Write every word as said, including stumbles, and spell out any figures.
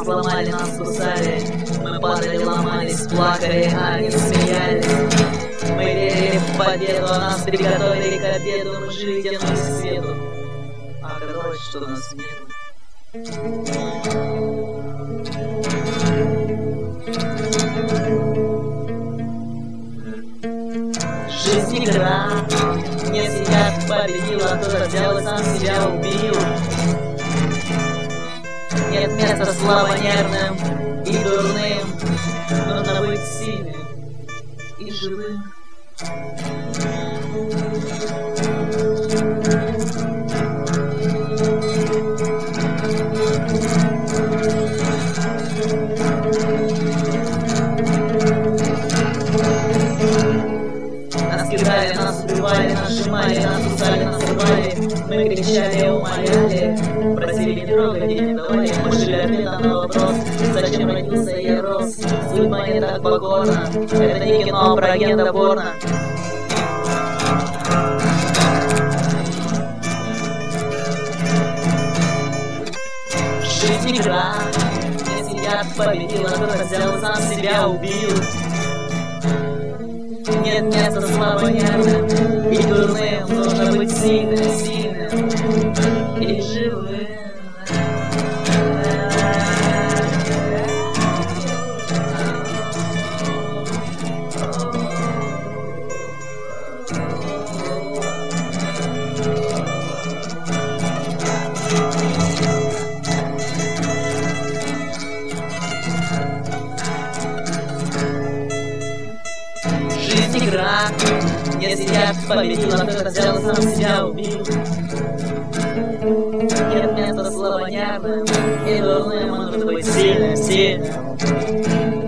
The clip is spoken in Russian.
сломали, нас кусали. Мы падали, ломались, плакали, а они смеялись. Мы верили в победу, а нас приготовили к обеду. Мы жили, тянулись к свету, а оказалось, что нас нет. Жизнь игра, не сидят, победила, кто-то взял и сам себя убил. Нет места слабонервным и дурным, нужно быть сильным и живым. Нас кидали, нас убивали, нас сжимали, нас кусали, нас рвали. Мы кричали, умоляли, просили не трогать и не давали. Мы жили ответом на вопрос, зачем родился я рос. Судьба не так покорна, это не кино про агента порно. Жизнь игра, не сидят, победила, кто-то взял, сам себя убил. Нет места слабонервным и дурным, нужно быть сильным, сильным и живым. Жизнь игра, не сидят, победила, кто-то взял, сам себя убил. Нет места слабонервным и дурным, нужно быть сильным, сильным